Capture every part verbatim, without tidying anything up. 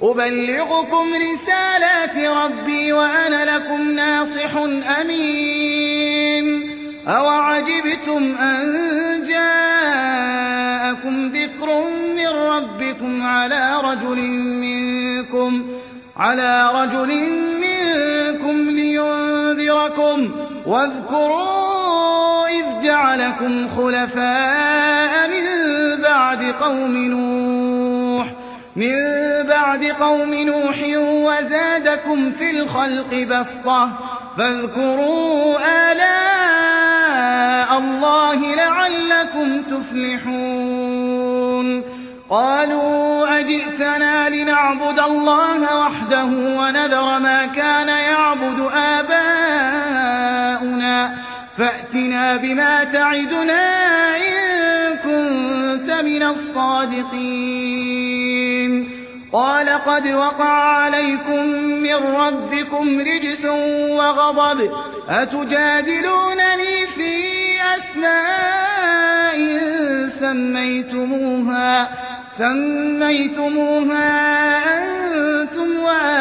أبلغكم رسالات ربي وأنا لكم ناصح أمين أوعجبتم أن جاءكم ذكر من ربكم على رجل منكم على رجل منكم لينذركم واذكروا إذ جعلكم خلفاء من بعد قوم نوح من بعد قوم نوح وزادكم في الخلق بسطة فاذكروا آلاء الله لعلكم تفلحون قالوا أجئتنا لنعبد الله وحده ونذر ما كان يعبد آباؤنا فأتنا بما تعدنا إن كنت من الصادقين قال قد وقع عليكم من ربكم رجس وغضب أتجادلونني في أسماء سميتموها سميتموها أنتم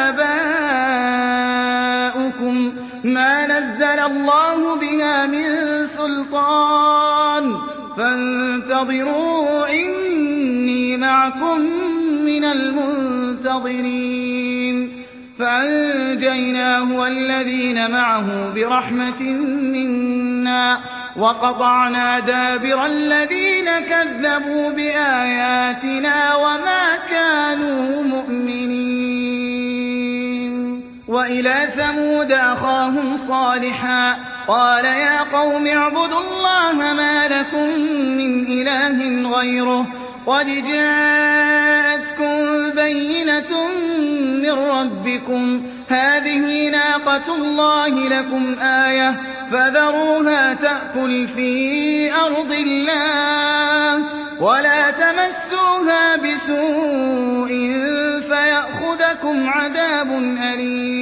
وآباؤكم ما نزل الله بها من سلطان فانتظروا إني معكم من المنتظرين فأنجيناه والذين معه برحمة منا وقطعنا دابر الذين كذبوا بآياتنا وما كانوا مؤمنين وإلى ثمود أخاهم صالحا قال يا قوم اعبدوا الله ما لكم من إله غيره قد جاءتكم بينة من ربكم هذه ناقة الله لكم آية فذروها تأكل في أرض الله ولا تمسوها بسوء فيأخذكم عذاب أليم